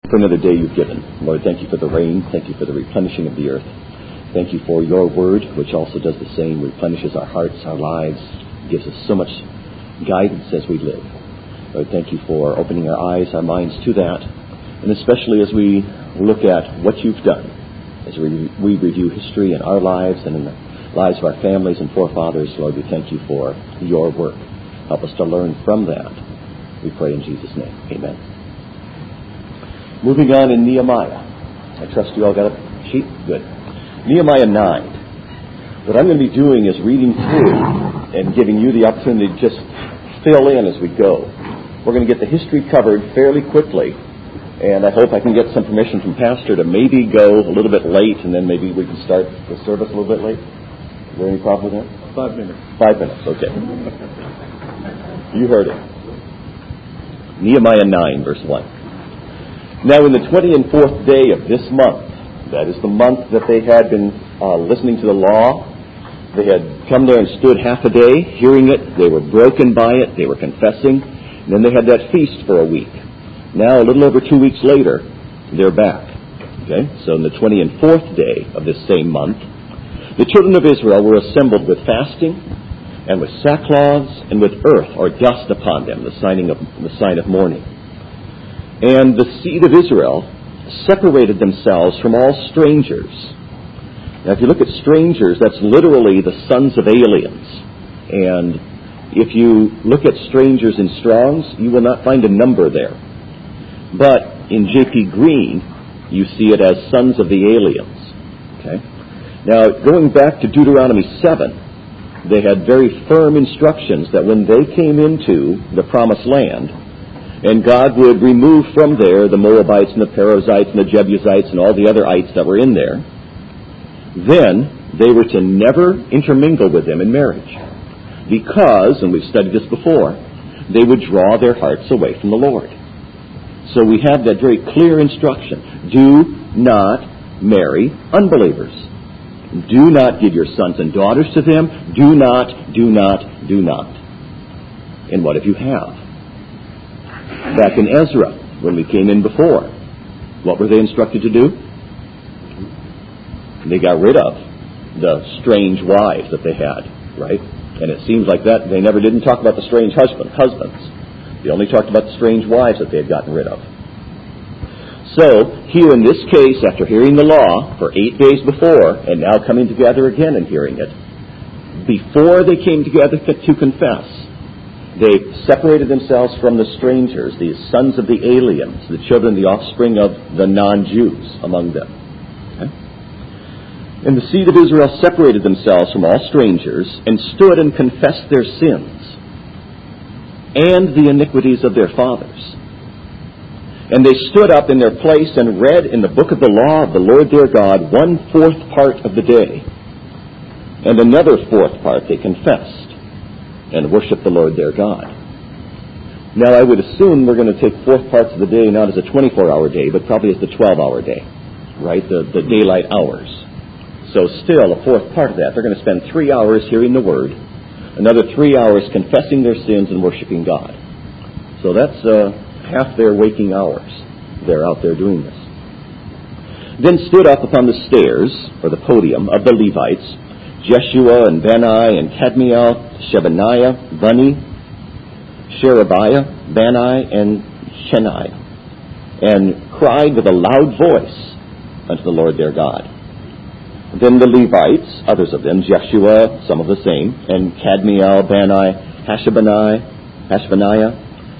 For another day you've given. Lord, thank you for the rain. Thank you for the replenishing of the earth. Thank you for your word, which also does the same, replenishes our hearts, our lives, gives us so much guidance as we live. Lord, thank you for opening our eyes, our minds to that, and especially as we look at what you've done, as we review history in our lives and in the lives of our families and forefathers. Lord, we thank you for your work. Help us to learn from that. We pray in Jesus' name. Amen. Moving on in Nehemiah. I trust you all got a sheet? Good. Nehemiah 9. What I'm going to be doing is reading through and giving you the opportunity to just fill in as we go. We're going to get the history covered fairly quickly, and I hope I can get some permission from Pastor to maybe go a little bit late, and then maybe we can start the service a little bit late. Is there any problem with that? 5 minutes. 5 minutes, okay. You heard it. Nehemiah 9, verse 1. Now in the 24th day of this month, that is the month that they had been listening to the law, they had come there and stood half a day hearing it, they were broken by it, they were confessing, and then they had that feast for a week. Now a little over 2 weeks later, they're back. Okay, so in the 24th day of this same month, the children of Israel were assembled with fasting and with sackcloths and with earth or dust upon them, the sign of mourning. And the seed of Israel separated themselves from all strangers. Now, if you look at strangers, that's literally the sons of aliens. And if you look at strangers in Strong's, you will not find a number there. But in J.P. Green, you see it as sons of the aliens. Okay? Now, going back to Deuteronomy 7, they had very firm instructions that when they came into the Promised Land, and God would remove from there the Moabites and the Perizzites and the Jebusites and all the other ites that were in there, then they were to never intermingle with them in marriage. Because, and we've studied this before, they would draw their hearts away from the Lord. So we have that very clear instruction. Do not marry unbelievers. Do not give your sons and daughters to them. Do not. And what if you have? Back in Ezra, when we came in before, what were they instructed to do? They got rid of the strange wives that they had, right? And it seems like that they never didn't talk about the strange husbands. They only talked about the strange wives that they had gotten rid of. So, here in this case, after hearing the law for 8 days before, and now coming together again and hearing it, before they came together to confess, they separated themselves from the strangers, these sons of the aliens, the children, the offspring of the non-Jews among them. Okay? And the seed of Israel separated themselves from all strangers and stood and confessed their sins and the iniquities of their fathers. And they stood up in their place and read in the book of the law of the Lord their God 1/4 part of the day. And another 4th part they confessed and worship the Lord their God. Now, I would assume we're going to take 4th parts of the day not as a 24-hour day, but probably as the 12-hour day, right? The daylight hours. So still, a 4th part of that. They're going to spend 3 hours hearing the Word, another 3 hours confessing their sins and worshiping God. So that's half their waking hours. They're out there doing this. Then stood up upon the stairs, or the podium, of the Levites, Jeshua and Bani and Kadmiel, Shebaniah, Bunni, Sherebiah, Bani, and Sheni, and cried with a loud voice unto the Lord their God. Then the Levites, others of them, Jeshua, some of the same, and Kadmiel, Bani, Hashbaniah,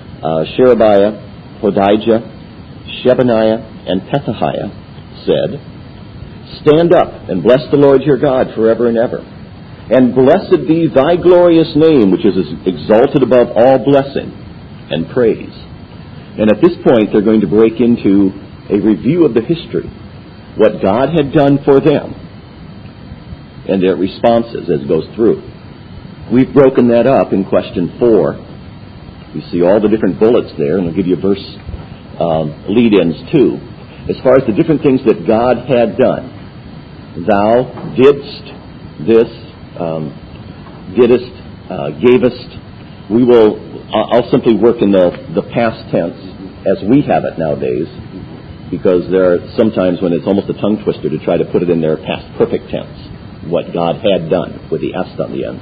Sherebiah, Hodijah, Shebaniah, and Pethahiah, said, Stand up and bless the Lord your God forever and ever. And blessed be thy glorious name, which is exalted above all blessing and praise. And at this point, they're going to break into a review of the history, what God had done for them, and their responses as it goes through. We've broken that up in question 4. You see all the different bullets there, and I'll give you verse lead-ins too. As far as the different things that God had done. Thou didst this, gavest. I'll simply work in the past tense as we have it nowadays. because there are sometimes when it's almost a tongue twister to try to put it in their past perfect tense, what God had done with the est on the end.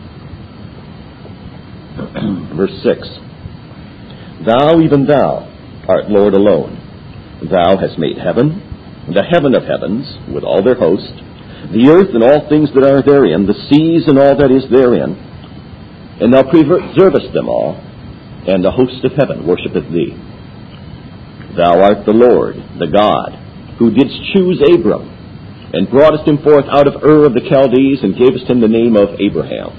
Verse 6, Thou, even thou, art Lord alone. Thou hast made heaven, the heaven of heavens, with all their host, the earth and all things that are therein, the seas and all that is therein, and thou preservest them all, and the host of heaven worshipeth thee. Thou art the Lord, the God, who didst choose Abram, and broughtest him forth out of Ur of the Chaldees, and gavest him the name of Abraham.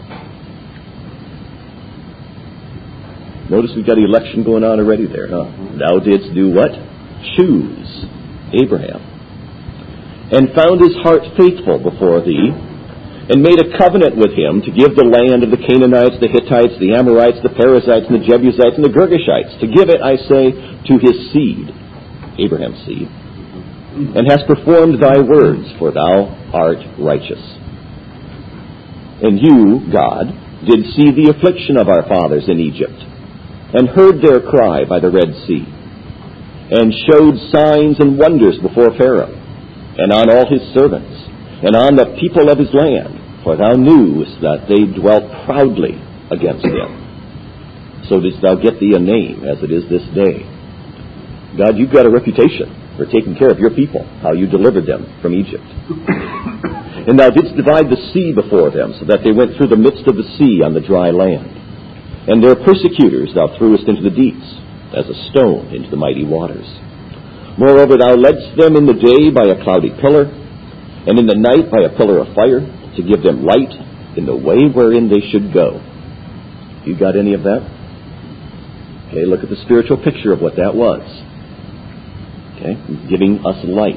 Notice we've got election going on already there, huh? Thou didst do what? Choose Abraham. And found his heart faithful before thee, and made a covenant with him to give the land of the Canaanites, the Hittites, the Amorites, the Perizzites, and the Jebusites, and the Girgashites, to give it, I say, to his seed, Abraham's seed, and hast performed thy words, for thou art righteous. And you, God, did see the affliction of our fathers in Egypt, and heard their cry by the Red Sea, and showed signs and wonders before Pharaoh, and on all his servants, and on the people of his land, for thou knewest that they dwelt proudly against him. So didst thou get thee a name, as it is this day. God, you've got a reputation for taking care of your people, how you delivered them from Egypt. And thou didst divide the sea before them, so that they went through the midst of the sea on the dry land. And their persecutors thou threwest into the deeps, as a stone into the mighty waters. Moreover, thou leddest them in the day by a cloudy pillar, and in the night by a pillar of fire, to give them light in the way wherein they should go. You got any of that? Okay, look at the spiritual picture of what that was. Okay, giving us light.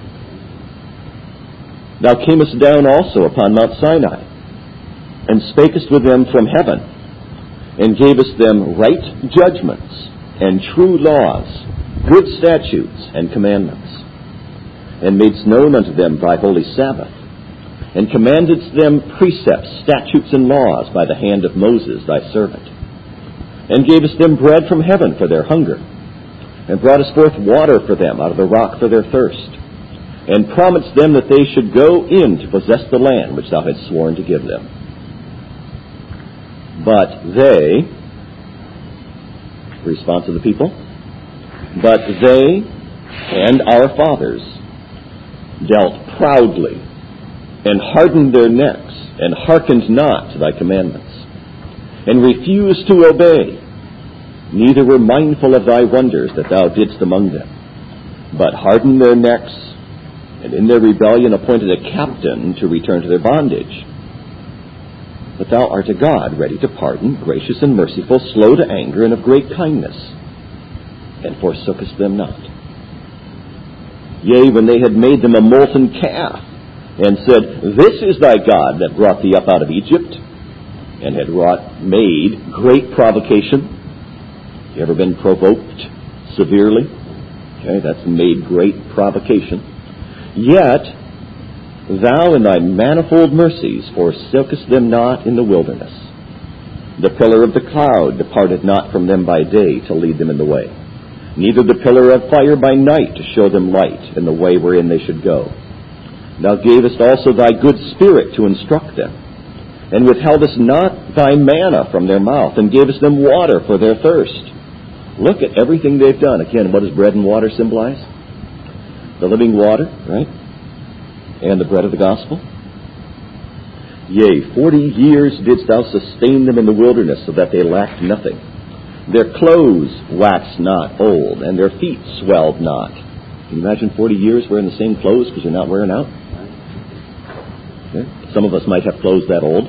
Thou camest down also upon Mount Sinai, and spakest with them from heaven, and gavest them right judgments, and true laws, good statutes, and commandments, and madest known unto them thy holy Sabbath, and commandedst them precepts, statutes, and laws by the hand of Moses thy servant, and gavest them bread from heaven for their hunger, and broughtest forth water for them out of the rock for their thirst, and promised them that they should go in to possess the land which thou hadst sworn to give them. But they, the response of the people, but they and our fathers dealt proudly, and hardened their necks, and hearkened not to thy commandments, and refused to obey, neither were mindful of thy wonders that thou didst among them, but hardened their necks, and in their rebellion appointed a captain to return to their bondage. But thou art a God ready to pardon, gracious and merciful, slow to anger, and of great kindness, and forsookest them not. Yea, when they had made them a molten calf, and said, This is thy God that brought thee up out of Egypt, and had made great provocation. You ever been provoked severely? Okay, that's made great provocation. Yet thou in thy manifold mercies forsookest them not in the wilderness. The pillar of the cloud departed not from them by day to lead them in the way, neither the pillar of fire by night to show them light in the way wherein they should go. Thou gavest also thy good spirit to instruct them, and withheldest not thy manna from their mouth, and gavest them water for their thirst. Look at everything they've done. Again, what does bread and water symbolize? The living water, right? And the bread of the gospel. Yea, 40 years didst thou sustain them in the wilderness, so that they lacked nothing. Their clothes waxed not old, and their feet swelled not. Can you imagine 40 years wearing the same clothes because you're not wearing out? Okay. Some of us might have clothes that old.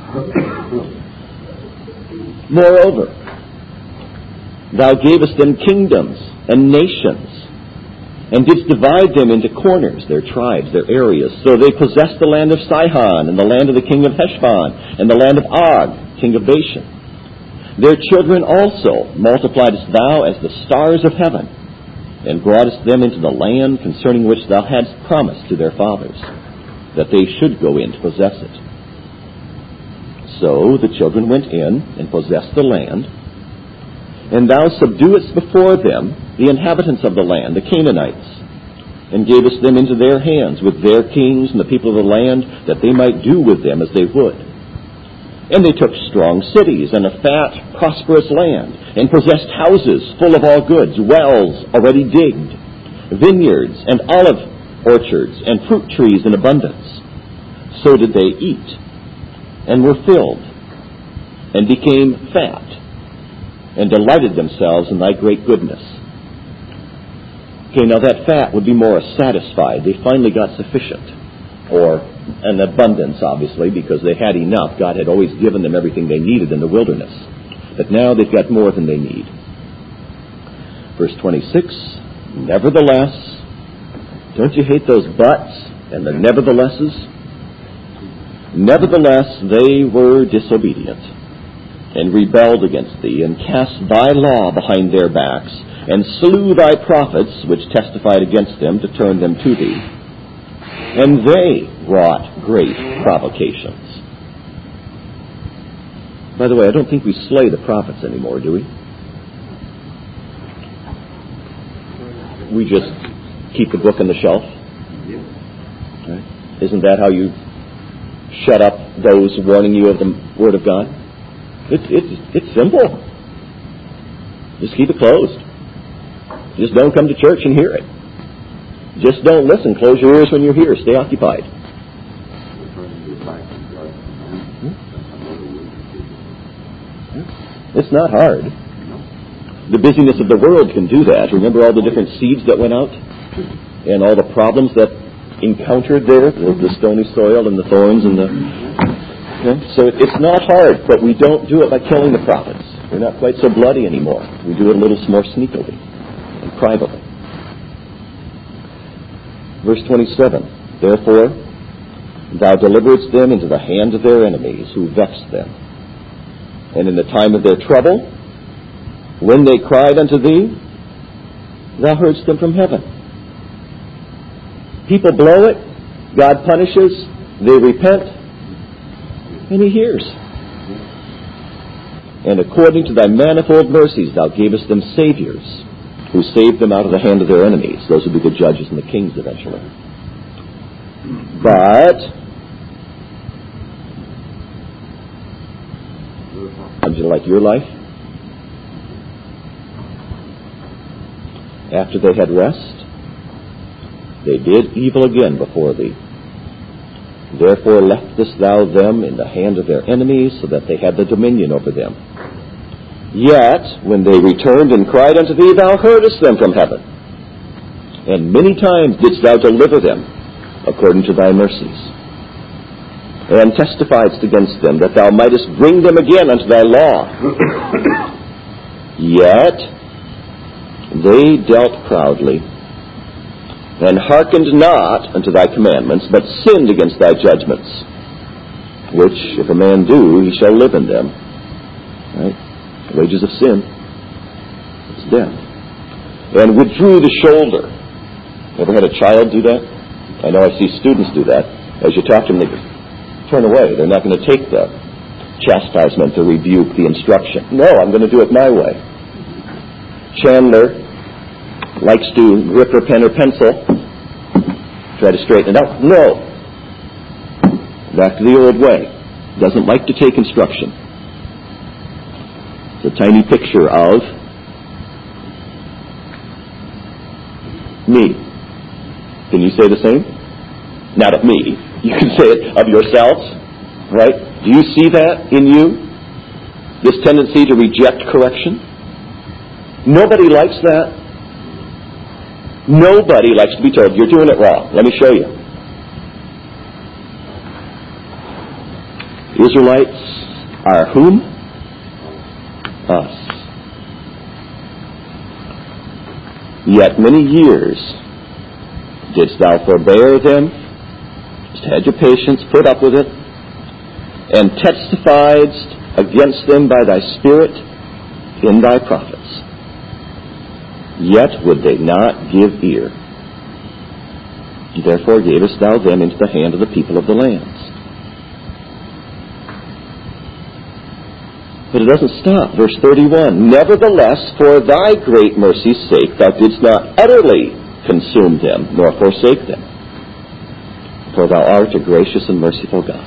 Moreover, thou gavest them kingdoms and nations, and didst divide them into corners, their tribes, their areas. So they possessed the land of Sihon, and the land of the king of Heshbon, and the land of Og, king of Bashan. Their children also multipliedst thou as the stars of heaven, and broughtest them into the land concerning which thou hadst promised to their fathers, that they should go in to possess it. So the children went in and possessed the land, And thou subduedst before them the inhabitants of the land, the Canaanites, and gavest them into their hands with their kings and the people of the land, that they might do with them as they would. And they took strong cities and a fat, prosperous land, and possessed houses full of all goods, wells already digged, vineyards and olive orchards, and fruit trees in abundance. So did they eat, and were filled, and became fat, and delighted themselves in thy great goodness. Okay, now that fat would be more satisfied. They finally got sufficient, or an abundance, obviously, because they had enough. God had always given them everything they needed in the wilderness. But now they've got more than they need. Verse 26, nevertheless, don't you hate those buts and the neverthelesses? Nevertheless, they were disobedient, and rebelled against thee, and cast thy law behind their backs, and slew thy prophets, which testified against them, to turn them to thee. And they wrought great provocations. By the way, I don't think we slay the prophets anymore, do we? We just keep the book on the shelf? Right? Isn't that how you shut up those warning you of the Word of God? It's simple. Just keep it closed. Just don't come to church and hear it. Just don't listen. Close your ears when you're here. Stay occupied. It's not hard. The busyness of the world can do that. Remember all the different seeds that went out? And all the problems that encountered there? The stony soil and the thorns and the... Okay? So it's not hard, but we don't do it by killing the prophets. We're not quite so bloody anymore. We do it a little more sneakily and privately. Verse 27, therefore, thou deliveredst them into the hand of their enemies, who vexed them. And in the time of their trouble, when they cried unto thee, thou heardst them from heaven. People blow it, God punishes, they repent, and He hears. And according to thy manifold mercies, thou gavest them saviors, who saved them out of the hand of their enemies. Those would be the judges and the kings eventually. But, would you like your life? After they had rest, they did evil again before thee. Therefore leftest thou them in the hand of their enemies, so that they had the dominion over them. Yet, when they returned and cried unto thee, thou heardest them from heaven. And many times didst thou deliver them, according to thy mercies. And testifiedst against them, that thou mightest bring them again unto thy law. Yet, they dealt proudly, and hearkened not unto thy commandments, but sinned against thy judgments, which, if a man do, he shall live in them. Right? The wages of sin is death. And withdrew the shoulder. Ever had a child do that? I know I see students do that. As you talk to them, they turn away. They're not going to take the chastisement, the rebuke, the instruction. No, I'm going to do it my way. Chandler likes to grip her pen or pencil, try to straighten it out. No. Back to the old way. Doesn't like to take instruction. It's a tiny picture of me. Can you say the same? Not of me. You can say it of yourselves, right? Do you see that in you? This tendency to reject correction? Nobody likes that. Nobody likes to be told, you're doing it wrong. Let me show you. Israelites are whom? Us. Yet many years didst thou forbear them, just had your patience, put up with it, and testifiedst against them by thy Spirit in thy prophets. Yet would they not give ear. Therefore gavest thou them into the hand of the people of the lands. But it doesn't stop. Verse 31, nevertheless, for thy great mercy's sake, thou didst not utterly consume them, nor forsake them. For thou art a gracious and merciful God.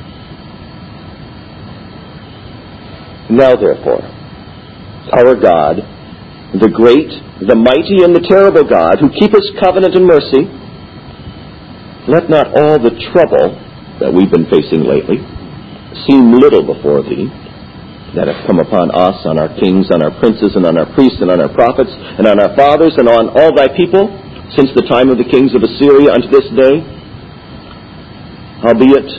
Now therefore, our God, the great, the mighty, and the terrible God, who keepeth covenant and mercy, let not all the trouble that we've been facing lately seem little before thee, that have come upon us, on our kings, on our princes, and on our priests, and on our prophets, and on our fathers, and on all thy people, since the time of the kings of Assyria unto this day. Howbeit,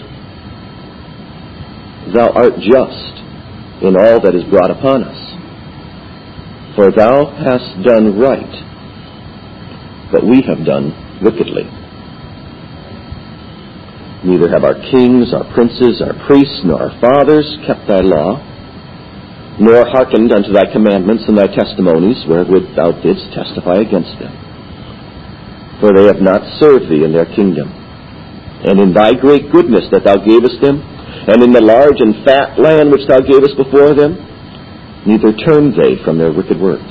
thou art just in all that is brought upon us. For thou hast done right, but we have done wickedly. Neither have our kings, our princes, our priests, nor our fathers kept thy law, nor hearkened unto thy commandments and thy testimonies, wherewith thou didst testify against them. For they have not served thee in their kingdom. And in thy great goodness that thou gavest them, and in the large and fat land which thou gavest before them, neither turned they from their wicked works.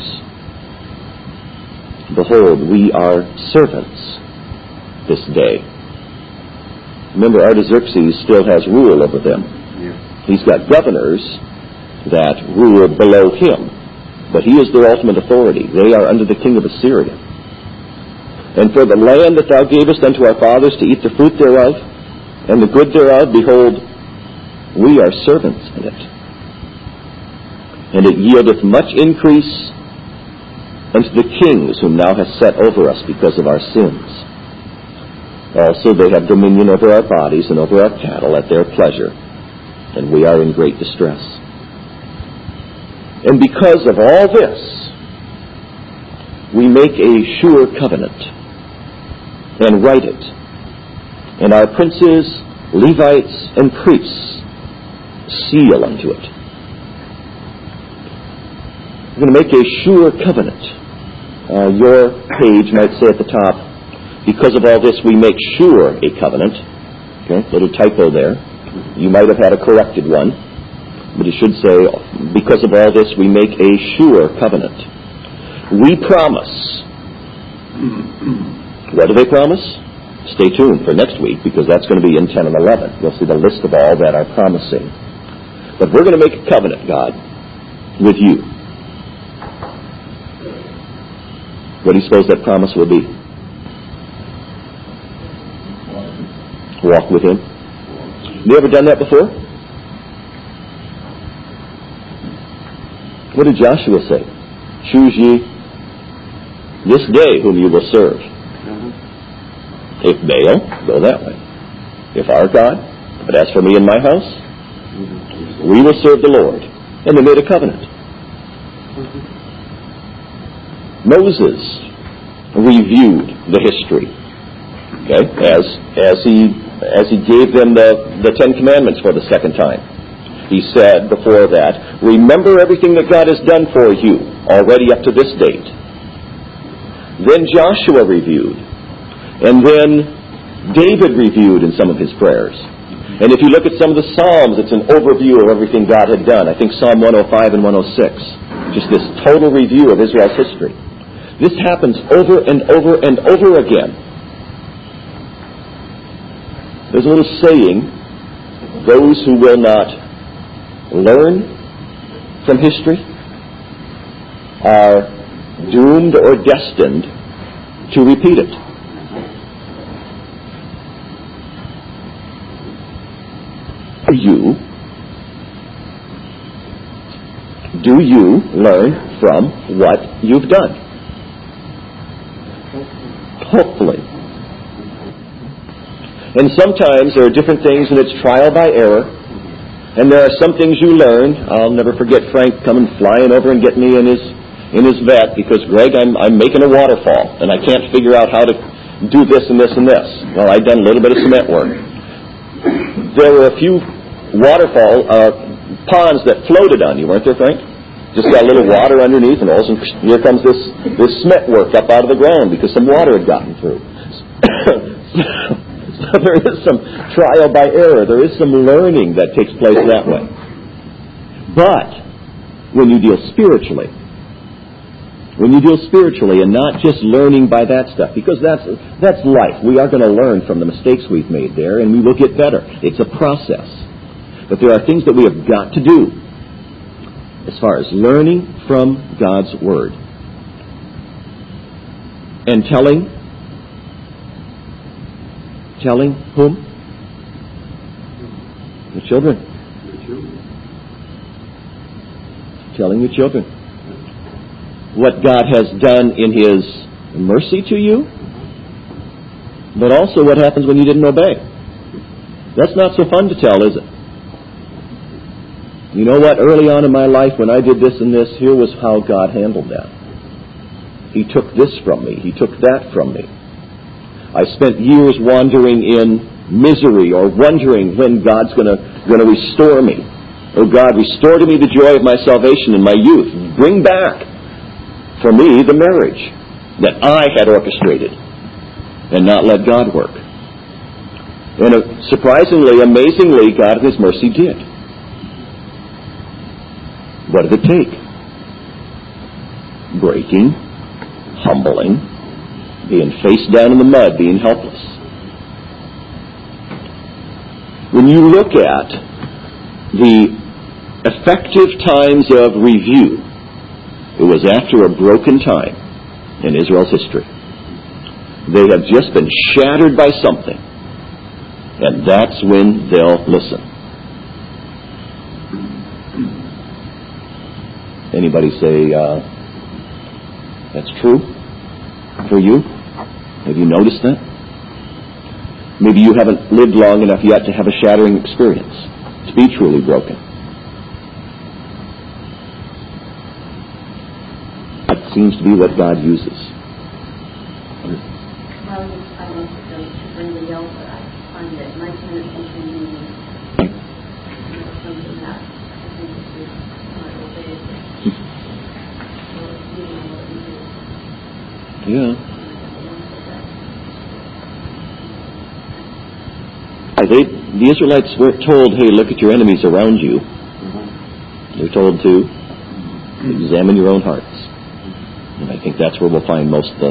Behold, we are servants this day. Remember, Artaxerxes still has rule over them. He's got governors that rule below him, but he is their ultimate authority. They are under the king of Assyria. And for the land that thou gavest unto our fathers to eat the fruit thereof, and the good thereof, behold, we are servants in it. And it yieldeth much increase unto the kings whom thou hast set over us because of our sins. Also they have dominion over our bodies and over our cattle at their pleasure, and we are in great distress. And because of all this, we make a sure covenant, and write it, and our princes, Levites, and priests seal unto it. We're going to make a sure covenant. Your page might say at the top, because of all this we make sure a covenant. Okay, little typo there. You might have had a corrected one, but it should say, because of all this we make a sure covenant. We promise. What do they promise? Stay tuned for next week, because that's going to be in 10 and 11. You'll see the list of all that are promising. But we're going to make a covenant, God, with you. What do you suppose that promise will be? Walk with him. Have you ever done that before? What did Joshua say? Choose ye this day whom you will serve. If Baal, go that way. If our God, but as for me and my house, we will serve the Lord. And they made a covenant. Moses reviewed the history, okay, as he gave them the Ten Commandments for the second time. He said before that, remember everything that God has done for you already up to this date. Then Joshua reviewed. And then David reviewed in some of his prayers. And if you look at some of the Psalms, it's an overview of everything God had done. I think Psalm 105 and 106. Just this total review of Israel's history. This happens over and over and over again. There's a little saying, those who will not learn from history are doomed or destined to repeat it. Do you learn from what you've done? Hopefully. And sometimes there are different things and it's trial by error. And there are some things you learn. I'll never forget Frank coming flying over and getting me in his vet because, Greg, I'm making a waterfall and I can't figure out how to do this and this and this. Well, I'd done a little bit of cement work. There were a few waterfall ponds that floated on you, weren't there, Frank? Just got a little water underneath, and all of a sudden, here comes this cement work up out of the ground because some water had gotten through. So there is some trial by error. There is some learning that takes place that way. But when you deal spiritually, and not just learning by that stuff, because that's life. We are going to learn from the mistakes we've made there, and we will get better. It's a process. But there are things that we have got to do as far as learning from God's Word. And telling whom? The children. Telling your children what God has done in His mercy to you, but also what happens when you didn't obey. That's not so fun to tell, is it? You know what? Early on in my life, when I did this and this, here was how God handled that. He took this from me. He took that from me. I spent years wandering in misery or wondering when God's going to restore me. Oh God, restore to me the joy of my salvation in my youth. Bring back for me the marriage that I had orchestrated and not let God work. And surprisingly, amazingly, God in His mercy did. What did it take? Breaking, humbling, being face down in the mud, being helpless. When you look at the effective times of review, it was after a broken time in Israel's history. They have just been shattered by something, and that's when they'll listen. Anybody say, that's true for you? Have you noticed that? Maybe you haven't lived long enough yet to have a shattering experience, to be truly broken. That seems to be what God uses. Well, I don't know if it's for anybody else, but I find that my kind of thinking means something that I think is not obeyed. So it's doing what we do. Yeah. The Israelites weren't told, hey, look at your enemies around you. They're told to examine your own hearts. And I think that's where we'll find most of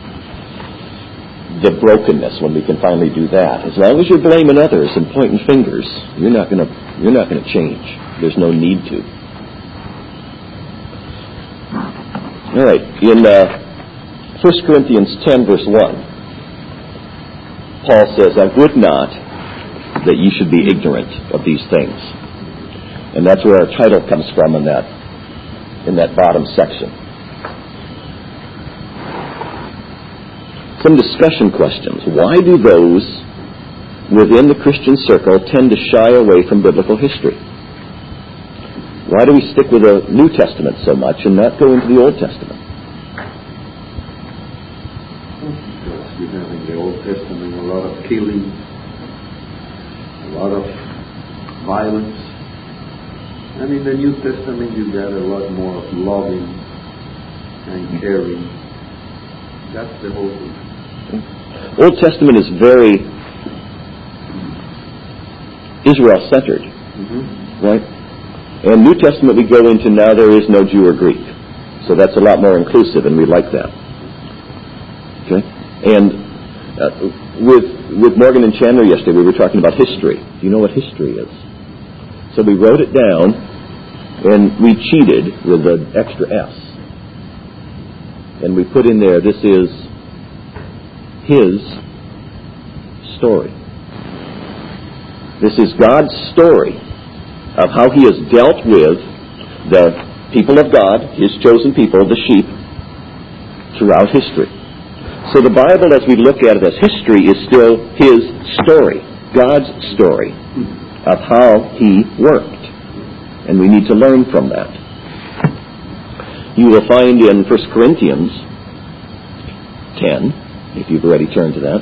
the brokenness, when we can finally do that. As long as you're blaming others and pointing fingers, you're not going to change. There's no need to. All right, in 1 Corinthians 10, verse 1, Paul says, I would not that ye should be ignorant of these things. And that's where our title comes from in that bottom section. Some discussion questions. Why do those within the Christian circle tend to shy away from biblical history? Why do we stick with the New Testament so much and not go into the Old Testament? Because we have in the Old Testament a lot of killing, a lot of violence. And in the New Testament you got a lot more of loving and caring. That's the whole thing. Old Testament is very Israel-centered, right? And New Testament we go into now, there is no Jew or Greek. So that's a lot more inclusive, and we like that. Okay? And with Morgan and Chandler yesterday, we were talking about history. Do you know what history is? So we wrote it down, and we cheated with an extra S. And we put in there, this is His story. This is God's story of how He has dealt with the people of God, His chosen people, the sheep, throughout history. So the Bible, as we look at it as history, is still His story, God's story of how He worked. And we need to learn from that. You will find in 1 Corinthians 10, if you've already turned to that.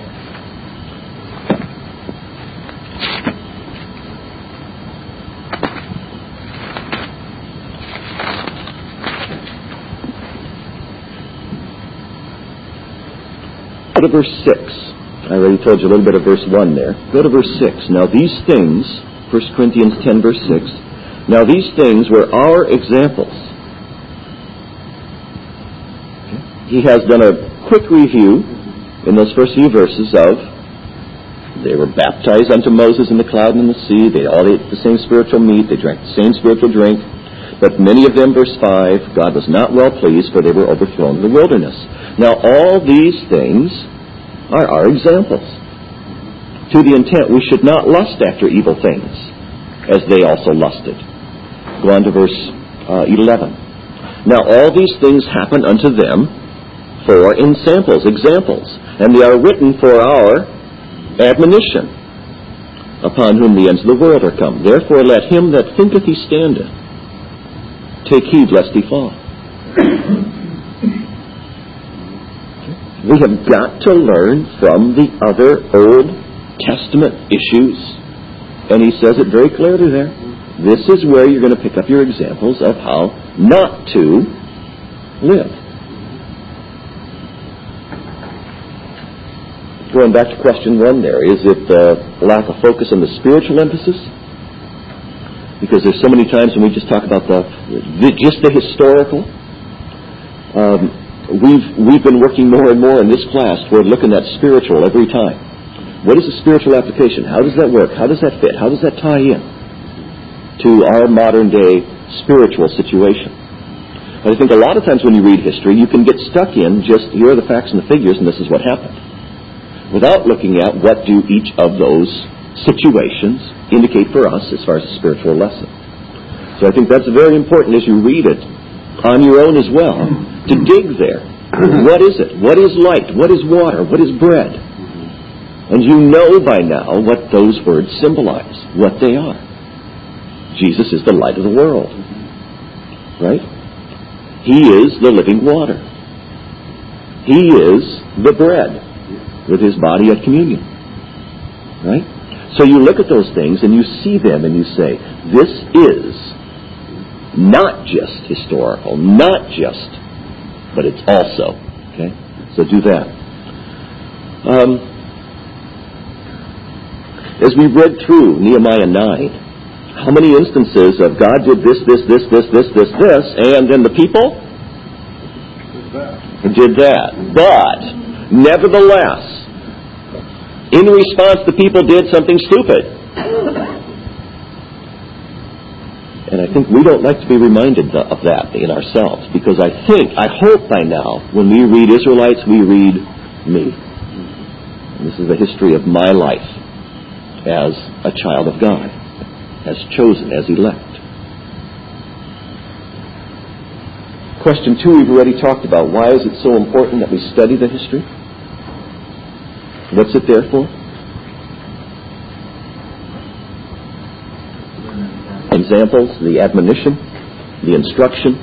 Go to verse 6. I already told you a little bit of verse 1 there. Go to verse 6. Now these things, 1 Corinthians 10, verse 6, Now these things were our examples. He has done a quick review in those first few verses of they were baptized unto Moses in the cloud and in the sea. They all ate the same spiritual meat. They drank the same spiritual drink. But many of them, verse 5, God was not well pleased, for they were overthrown in the wilderness. Now all these things are our examples, to the intent we should not lust after evil things, as they also lusted. Go on to verse 11. Now all these things happen unto them for examples, and they are written for our admonition, upon whom the ends of the world are come. Therefore let him that thinketh he standeth take heed lest he fall. We have got to learn from the other Old Testament issues, and he says it very clearly there. This is where you're going to pick up your examples of how not to live. Going back to question 1 there, is it lack of focus on the spiritual emphasis? Because there's so many times when we just talk about just the historical. We've been working more and more in this class toward looking at spiritual every time. What is the spiritual application? How does that work? How does that fit? How does that tie in to our modern day spiritual situation? But I think a lot of times when you read history, you can get stuck in just, here are the facts and the figures, and this is what happened, without looking at what do each of those situations indicate for us as far as a spiritual lesson. So I think that's very important as you read it on your own as well, to dig there. What is it? What is light? What is water? What is bread? And you know by now what those words symbolize, what they are. Jesus is the light of the world. Right? He is the living water. He is the bread with his body at communion. Right? So you look at those things and you see them and you say, this is not just historical, not just, but it's also. Okay? So do that. As we read through Nehemiah 9, how many instances of God did this, and then the people did that. But, nevertheless, in response, the people did something stupid. And I think we don't like to be reminded of that in ourselves, because I hope by now, when we read Israelites, we read me. And this is the history of my life as a child of God, as chosen, as elect. Question 2 we've already talked about. Why is it so important that we study the history? What's it there for? Examples, the admonition, the instruction.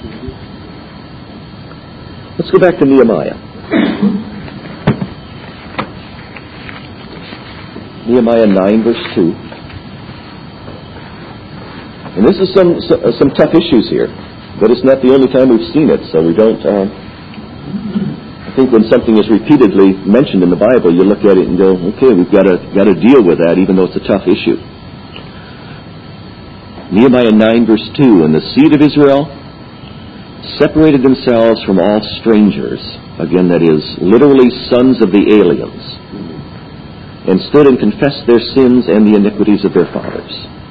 Let's go back to Nehemiah. Nehemiah 9, verse 2. And this is some tough issues here, but it's not the only time we've seen it, so we don't... I think when something is repeatedly mentioned in the Bible, you look at it and go, okay, we've got to deal with that, even though it's a tough issue. Nehemiah 9, verse 2, and the seed of Israel separated themselves from all strangers, again, that is, literally sons of the aliens, and stood and confessed their sins and the iniquities of their fathers.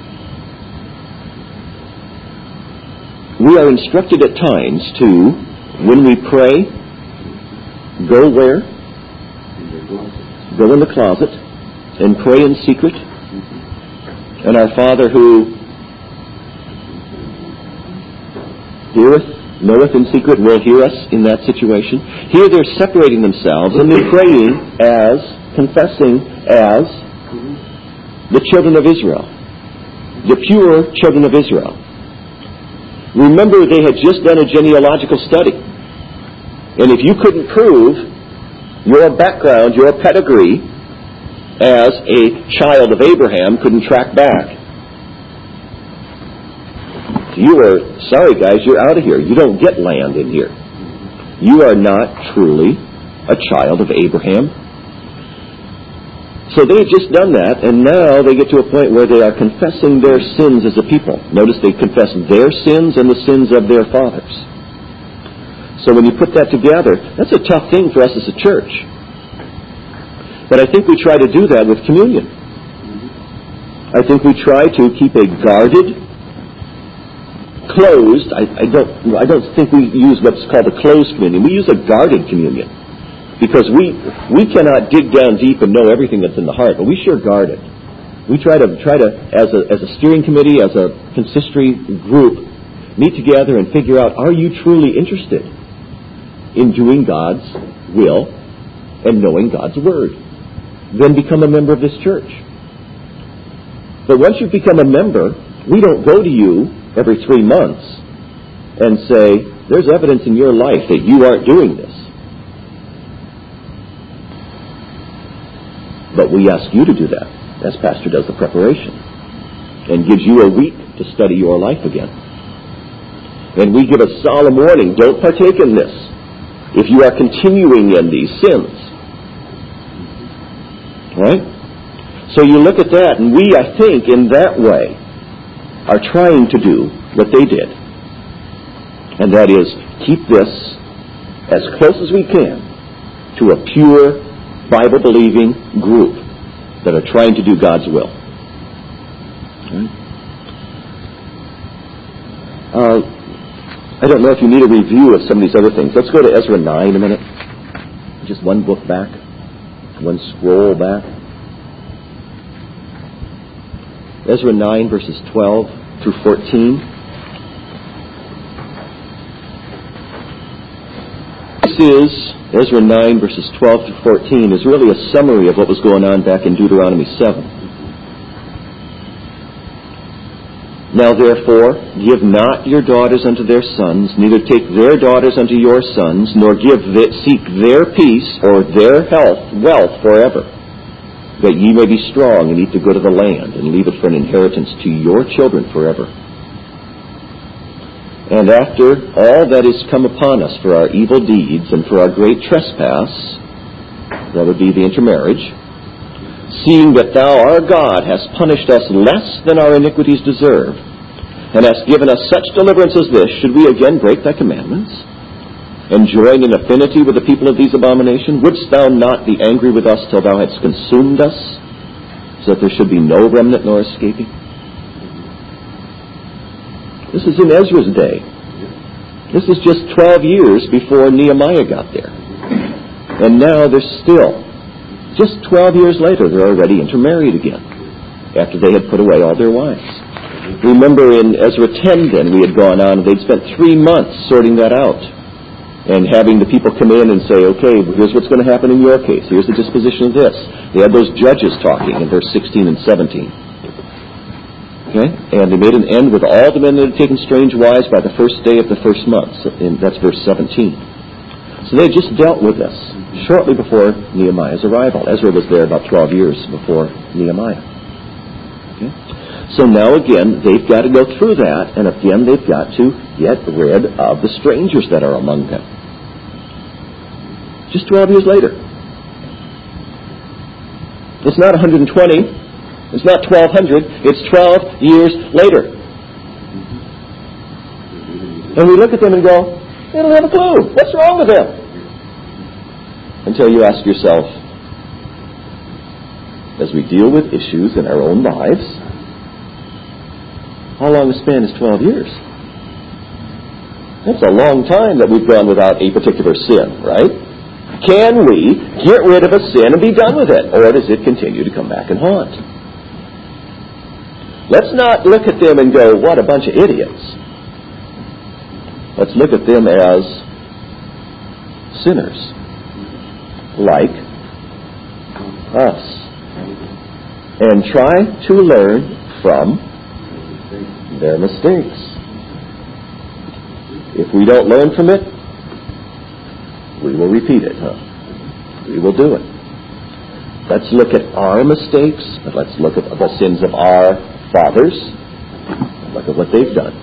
We are instructed at times to, when we pray, go where? Go in the closet and pray in secret. And our Father who heareth, knoweth in secret, will hear us in that situation. Here they're separating themselves and they're praying as, confessing as the children of Israel, the pure children of Israel. Remember, they had just done a genealogical study. And if you couldn't prove your background, your pedigree as a child of Abraham, couldn't track back, you are, sorry guys, you're out of here. You don't get land in here. You are not truly a child of Abraham. So they had just done that, and now they get to a point where they are confessing their sins as a people. Notice they confess their sins and the sins of their fathers. So when you put that together, that's a tough thing for us as a church. But I think we try to do that with communion. I think we try to keep a guarded, closed, I don't think we use what's called a closed communion. We use a guarded communion. Because we cannot dig down deep and know everything that's in the heart, but we sure guard it. We try to as a steering committee, as a consistory group, meet together and figure out, are you truly interested in doing God's will and knowing God's word? Then become a member of this church. But once you've become a member, we don't go to you every 3 months and say, there's evidence in your life that you aren't doing this. But we ask you to do that, as Pastor does the preparation, and gives you a week to study your life again. And we give a solemn warning, don't partake in this if you are continuing in these sins. Right? So you look at that, and we, I think, in that way, are trying to do what they did. And that is, keep this as close as we can to a pure, Bible-believing group that are trying to do God's will. Okay. I don't know if you need a review of some of these other things. Let's go to Ezra 9 a minute. Just one book back. One scroll back. Ezra 9, verses 12 through 14. This is, Ezra 9, verses 12 through 14, is really a summary of what was going on back in Deuteronomy 7. Now therefore, give not your daughters unto their sons, neither take their daughters unto your sons, nor seek their peace or their wealth forever, that ye may be strong and eat the good of the land, and leave it for an inheritance to your children forever. And after all that is come upon us for our evil deeds and for our great trespass, that would be the intermarriage, seeing that thou, our God, hast punished us less than our iniquities deserve, and hast given us such deliverance as this, should we again break thy commandments, and join in affinity with the people of these abominations? Wouldst thou not be angry with us till thou hadst consumed us, so that there should be no remnant nor escaping? This is in Ezra's day. This is just 12 years before Nehemiah got there. And now they're still, just 12 years later, they're already intermarried again, after they had put away all their wives. Remember in Ezra 10 then, we had gone on, they'd spent 3 months sorting that out, and having the people come in and say, okay, here's what's going to happen in your case, here's the disposition of this. They had those judges talking in verse 16 and 17. Okay? And they made an end with all the men that had taken strange wives by the first day of the first month. That's verse 17. So they had just dealt with this shortly before Nehemiah's arrival. Ezra was there about 12 years before Nehemiah. Okay? So now again, they've got to go through that, and again they've got to get rid of the strangers that are among them. Just 12 years later. It's not 120. It's not 1200, it's 12 years later. And we look at them and go, they don't have a clue. What's wrong with them? Until you ask yourself, as we deal with issues in our own lives, how long a span is 12 years? That's a long time that we've gone without a particular sin, right? Can we get rid of a sin and be done with it? Or does it continue to come back and haunt? Let's not look at them and go, what a bunch of idiots. Let's look at them as sinners, like us, and try to learn from their mistakes. If we don't learn from it, we will repeat it, We will do it. Let's look at our mistakes, and let's look at the sins of our fathers. Look at what they've done.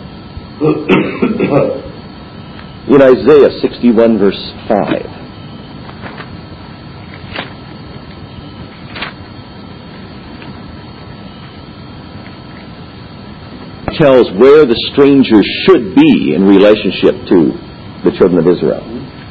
In Isaiah 61, verse 5. tells where the stranger should be in relationship to the children of Israel.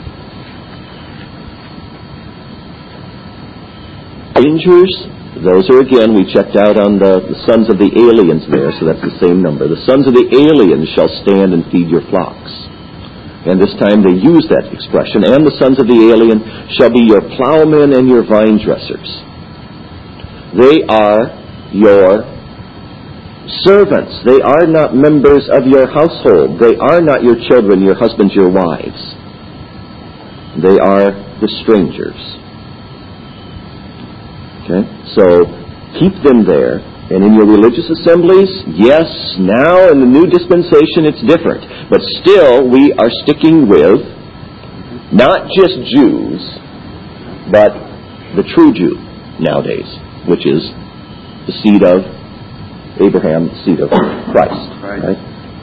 Strangers, those are, again, we checked out on the sons of the aliens there, so that's the same number. The sons of the aliens shall stand and feed your flocks. And this time they use that expression. And the sons of the alien shall be your plowmen and your vine dressers. They are your servants. They are not members of your household. They are not your children, your husbands, your wives. They are the strangers. Okay? So keep them there. And in your religious assemblies, yes, now in the new dispensation it's different. But still, we are sticking with not just Jews, but the true Jew nowadays, which is the seed of Abraham, the seed of Christ. Right?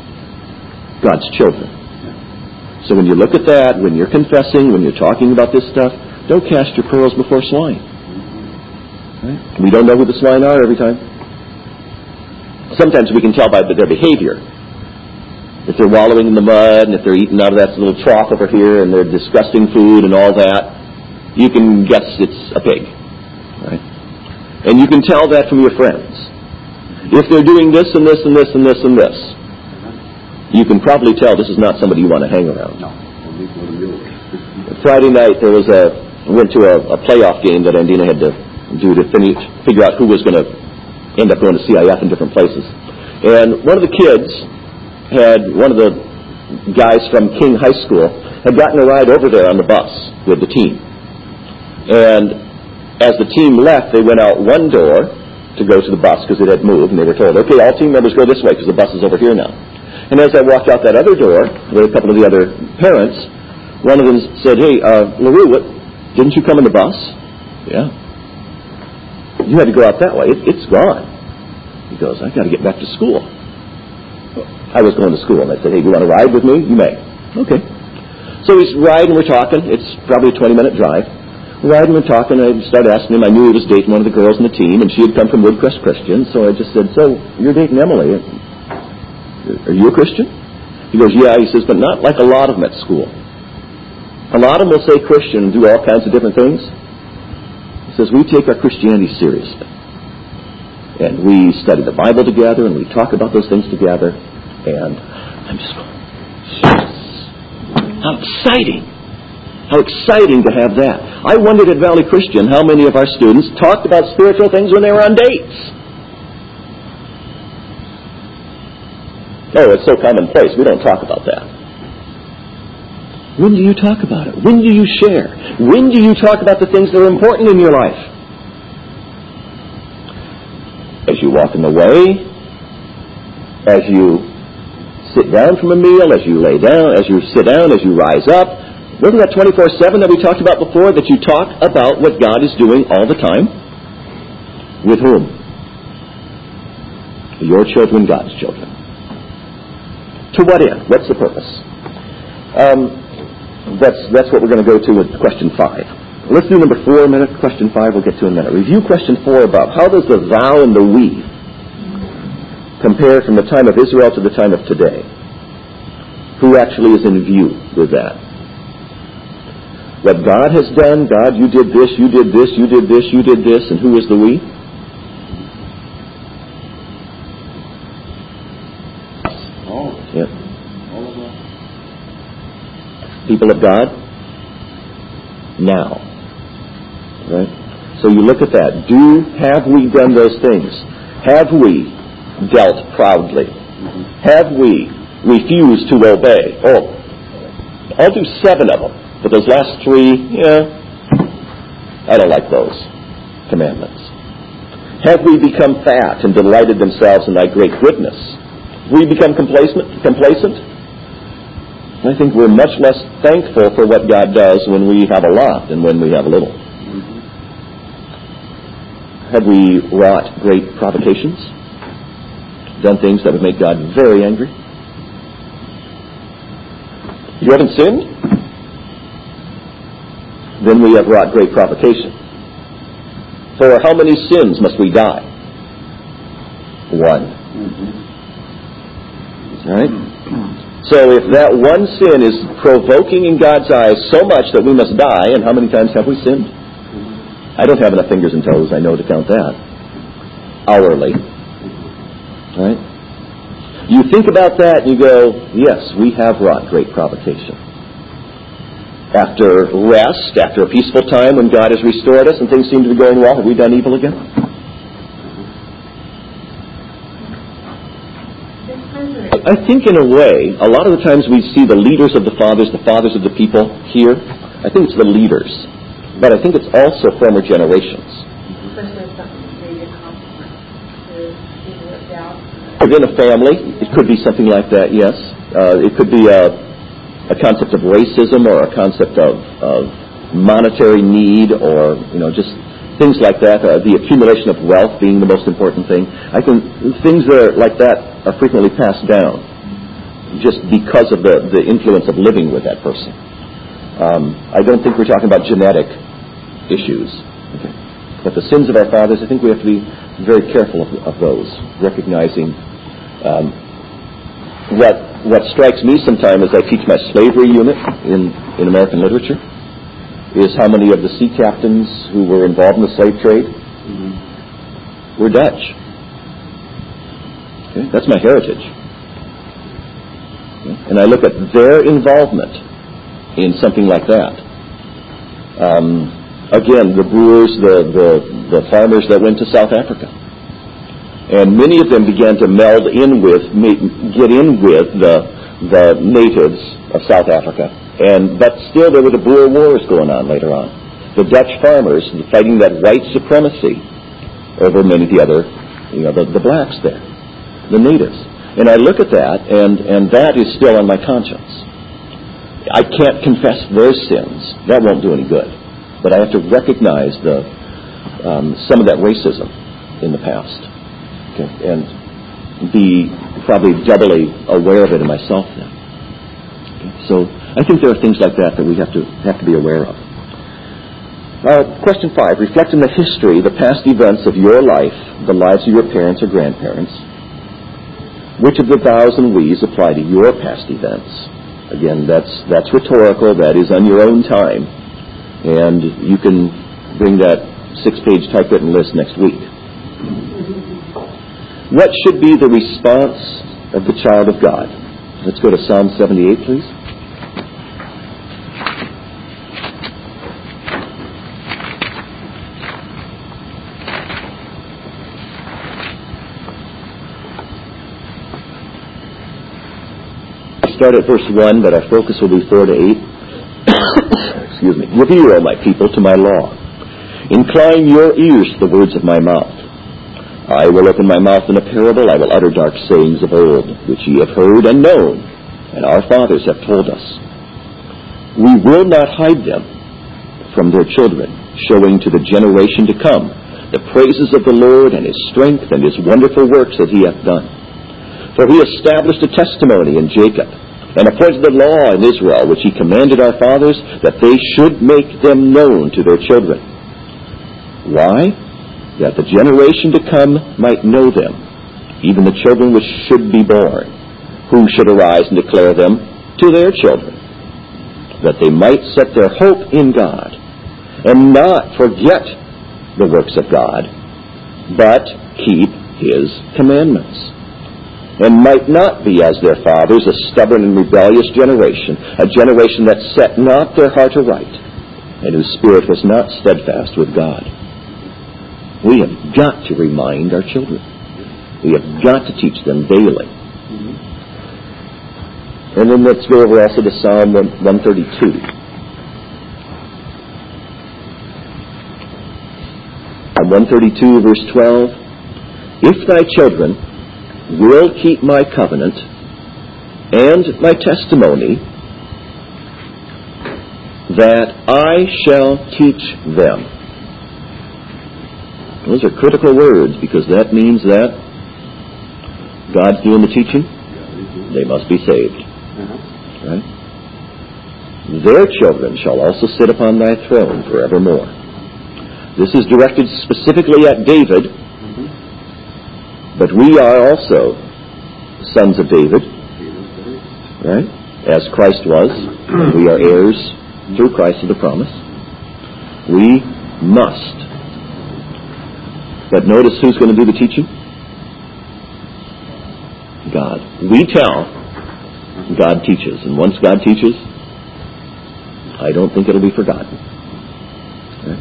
God's children. So when you look at that, when you're confessing, when you're talking about this stuff, don't cast your pearls before swine. Right? We don't know who the swine are every time. Sometimes we can tell by their behavior. If they're wallowing in the mud, and if they're eating out of that little trough over here, and they're disgusting food and all that, you can guess it's a pig. Right? And you can tell that from your friends. If they're doing this and this and this and this and this, you can probably tell this is not somebody you want to hang around. No. Friday night, we went to a playoff game that Andina had to do to figure out who was going to end up going to CIF in different places. And one of the kids one of the guys from King High School had gotten a ride over there on the bus with the team. And as the team left, they went out one door to go to the bus because it had moved, and they were told, okay, all team members go this way because the bus is over here now. And as I walked out that other door with a couple of the other parents, one of them said, hey, LaRue, didn't you come in the bus? Yeah. You had to go out that way. It's gone. He goes, I got to get back to school. I was going to school, and I said, hey, do you want to ride with me? You may. Okay. So he's riding, we're talking. It's probably a 20-minute drive. We're riding, we're talking, and I started asking him. I knew he was dating one of the girls in the team, and she had come from Woodcrest Christian, so I just said, so you're dating Emily. Are you a Christian? He goes, yeah. He says, but not like a lot of them at school. A lot of them will say Christian and do all kinds of different things. He says, we take our Christianity seriously. And we study the Bible together, and we talk about those things together. And I'm just going, yes. How exciting. How exciting to have that. I wondered at Valley Christian how many of our students talked about spiritual things when they were on dates. Oh, it's so commonplace. We don't talk about that. When do you talk about it? When do you share? When do you talk about the things that are important in your life? As you walk in the way, as you sit down from a meal, as you lay down, as you sit down, as you rise up. Wasn't that 24/7 that we talked about before, that you talk about what God is doing all the time? With whom? Your children, God's children. To what end? What's the purpose? That's what we're going to go to with question 5. Let's do number 4 a minute. Question 5 we'll get to in a minute. Review question 4 about how does the thou and the we compare from the time of Israel to the time of today? Who actually is in view with that? What God has done, God, you did this, you did this, you did this, you did this, and who is the we? All. Yeah. All of us. People of God? Now. Right? So you look at that. Have we done those things? Have we dealt proudly? Have we refused to obey? Oh, I'll do 7 of them. But those last 3, I don't like those commandments. Have we become fat and delighted themselves in thy great goodness? We become complacent? I think we're much less thankful for what God does when we have a lot than when we have a little. Have we wrought great provocations? Done things that would make God very angry? You haven't sinned? Then we have wrought great provocation. For how many sins must we die? 1. Right? So if that one sin is provoking in God's eyes so much that we must die, and how many times have we sinned? I don't have enough fingers and toes, I know, to count that. Hourly. Right? You think about that and you go, yes, we have wrought great provocation. After rest, after a peaceful time when God has restored us and things seem to be going well, have we done evil again? I think in a way, a lot of the times we see the leaders of the fathers of the people here. I think it's the leaders. But I think it's also former generations. Within a family, it could be something like that, yes. It could be a concept of racism or a concept of monetary need or, just things like that. The accumulation of wealth being the most important thing. I think things that are like that are frequently passed down just because of the influence of living with that person. I don't think we're talking about genetic issues. Okay. But the sins of our fathers, I think we have to be very careful of those, recognizing what strikes me sometimes as I teach my slavery unit in American literature is how many of the sea captains who were involved in the slave trade were Dutch. Okay? That's my heritage. Okay? And I look at their involvement in something like that. Again, the brewers, the farmers that went to South Africa. And many of them began to get in with the natives of South Africa. But still there were the Boer Wars going on later on. The Dutch farmers fighting that white supremacy over many of the other, the blacks there, the natives. And I look at that, and that is still on my conscience. I can't confess their sins. That won't do any good. But I have to recognize some of that racism in the past. Okay? And be probably doubly aware of it in myself then. Okay? So I think there are things like that we have to be aware of. Question 5. Reflect on the history, the past events of your life, the lives of your parents or grandparents. Which of the thous and we's apply to your past events? Again, that's rhetorical. That is on your own time. And you can bring that 6-page typewritten list next week. What should be the response of the child of God? Let's go to Psalm 78, please. Start at verse 1, but our focus will be 4 to 8. Excuse me. Give ear, O my people, to my law. Incline your ears to the words of my mouth. I will open my mouth in a parable. I will utter dark sayings of old, which ye have heard and known, and our fathers have told us. We will not hide them from their children, showing to the generation to come the praises of the Lord and his strength and his wonderful works that he hath done. For he established a testimony in Jacob, and appointed a law in Israel, which he commanded our fathers, that they should make them known to their children. Why? That the generation to come might know them, even the children which should be born, who should arise and declare them to their children, that they might set their hope in God, and not forget the works of God, but keep his commandments. And might not be as their fathers, a stubborn and rebellious generation, a generation that set not their heart aright, and whose spirit was not steadfast with God. We have got to remind our children. We have got to teach them daily. And then let's go over also to Psalm 132. Psalm 132, verse 12. If thy children will keep my covenant and my testimony, that I shall teach them. Those are critical words, because that means that God's doing the teaching. They must be saved. Right? Their children shall also sit upon thy throne forevermore. This is directed specifically at David. But we are also sons of David, right? As Christ was, and we are heirs through Christ of the promise. We must. But notice who's going to do the teaching? God. We tell, God teaches. And once God teaches, I don't think it'll be forgotten. Okay?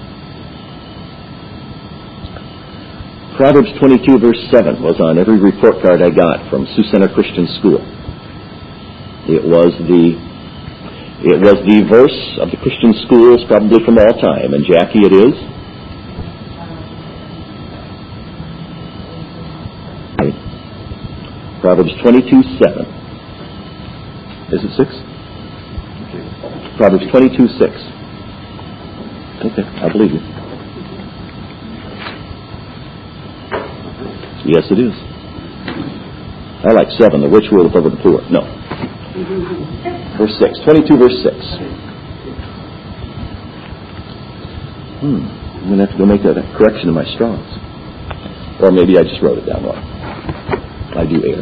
Proverbs 22 verse 7 was on every report card I got from Sioux Center Christian School. It was the verse of the Christian schools probably from all time. And Jackie, it is? Proverbs 22:7. Is it 6? Proverbs 22:6. Okay, I believe you. Yes, it is. I like 7. The rich ruleth over the poor. No. Verse 6. 22 verse 6. I'm going to have to go make a correction in my Strongs. Or maybe I just wrote it down wrong. I do err.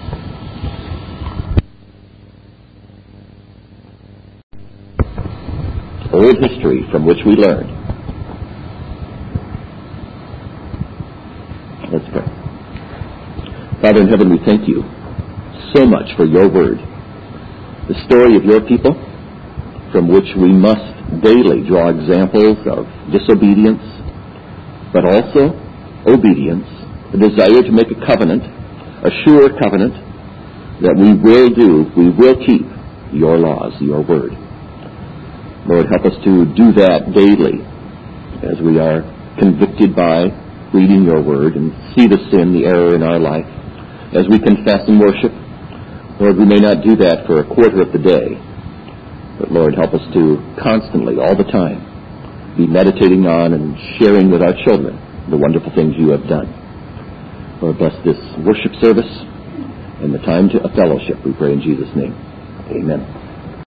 Old history from which we learn. Let's pray. Father in heaven, we thank you so much for your word, the story of your people, from which we must daily draw examples of disobedience, but also obedience, a desire to make a covenant, a sure covenant, that we will keep your laws, your word. Lord, help us to do that daily as we are convicted by reading your word and see the sin, the error in our life. As we confess and worship, Lord, we may not do that for a quarter of the day, but Lord, help us to constantly, all the time, be meditating on and sharing with our children the wonderful things you have done. Lord, bless this worship service and the time of fellowship, we pray in Jesus' name. Amen.